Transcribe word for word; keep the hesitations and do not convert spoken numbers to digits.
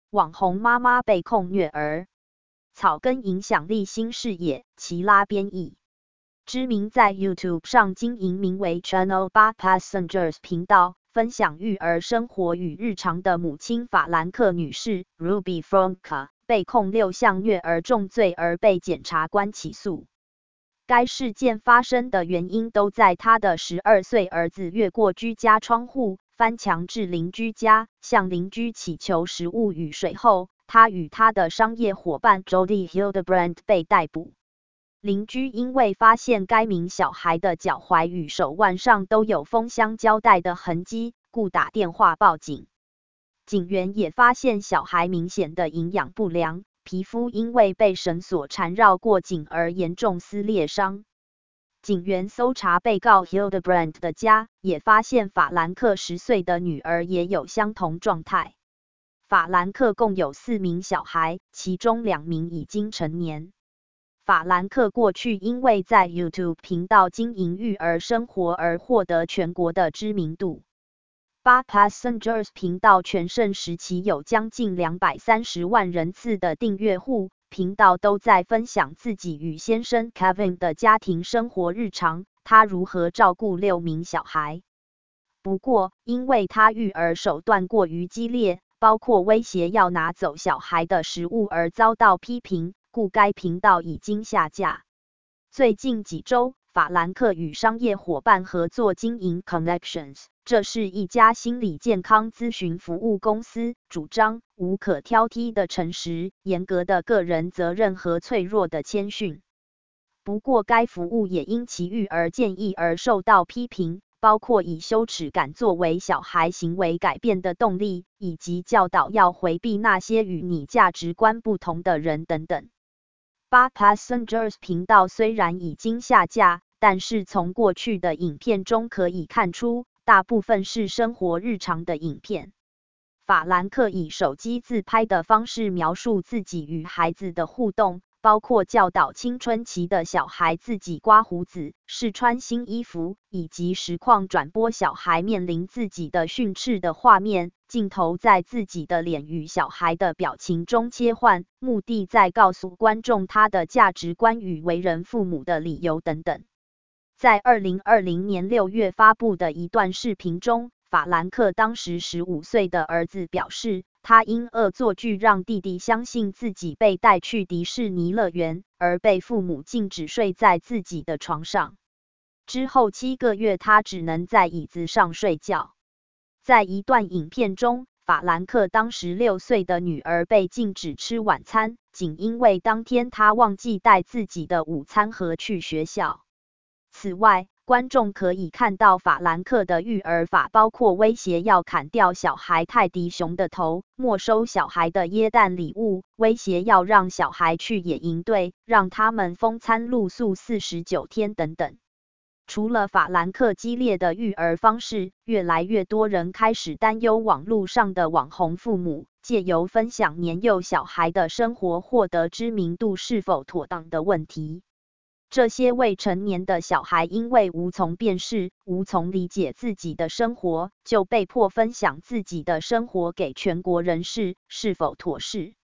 网红妈妈被控虐儿，草根影响力新视野，齐拉编译。知名在 YouTube 上经营名为 Channel 八 Passengers 频道，分享育儿生活与日常的母亲法兰克女士 Ruby Franca 被控六项虐儿重罪而被检察官起诉。该事件发生的原因都在她的十二岁儿子越过居家窗户，翻墙至邻居家，向邻居祈求食物与水后，他与他的商业伙伴 Jody Hildebrand 被逮捕。邻居因为发现该名小孩的脚踝与手腕上都有封箱胶带的痕迹，故打电话报警。警员也发现小孩明显的营养不良，皮肤因为被绳索缠绕过紧而严重撕裂伤。警员搜查被告 Hildebrand 的家，也发现法兰克十岁的女儿也有相同状态。法兰克共有四名小孩，其中两名已经成年。法兰克过去因为在 YouTube 频道经营育儿生活而获得全国的知名度。八 Passengers 频道全盛时期有将近两百三十万人次的订阅户，频道都在分享自己与先生 Kevin 的家庭生活日常，他如何照顾六名小孩。不过，因为他育儿手段过于激烈，包括威胁要拿走小孩的食物而遭到批评，故该频道已经下架。最近几周，法兰克与商业伙伴合作经营 Connections， 这是一家心理健康咨询服务公司，主张无可挑剔的诚实、严格的个人责任和脆弱的谦逊。不过，该服务也因其育儿建议而受到批评，包括以羞耻感作为小孩行为改变的动力，以及教导要回避那些与你价值观不同的人等等。八 Passengers 频道虽然已经下架，但是从过去的影片中可以看出，大部分是生活日常的影片。法兰克以手机自拍的方式描述自己与孩子的互动，包括教导青春期的小孩自己刮胡子、试穿新衣服，以及实况转播小孩面临自己的训斥的画面。镜头在自己的脸与小孩的表情中切换，目的在告诉观众他的价值观与为人父母的理由等等。在二零二零年六月发布的一段视频中，法兰克当时十五岁的儿子表示，他因恶作剧让弟弟相信自己被带去迪士尼乐园，而被父母禁止睡在自己的床上。之后七个月，他只能在椅子上睡觉。在一段影片中，法兰克当时六岁的女儿被禁止吃晚餐，仅因为当天她忘记带自己的午餐盒去学校。此外，观众可以看到法兰克的育儿法包括威胁要砍掉小孩泰迪熊的头、没收小孩的耶诞礼物、威胁要让小孩去野营队、让他们风餐露宿四十九天等等。除了法兰克激烈的育儿方式，越来越多人开始担忧网络上的网红父母借由分享年幼小孩的生活获得知名度是否妥当的问题。这些未成年的小孩因为无从辨识、无从理解自己的生活，就被迫分享自己的生活给全国人士，是否妥适？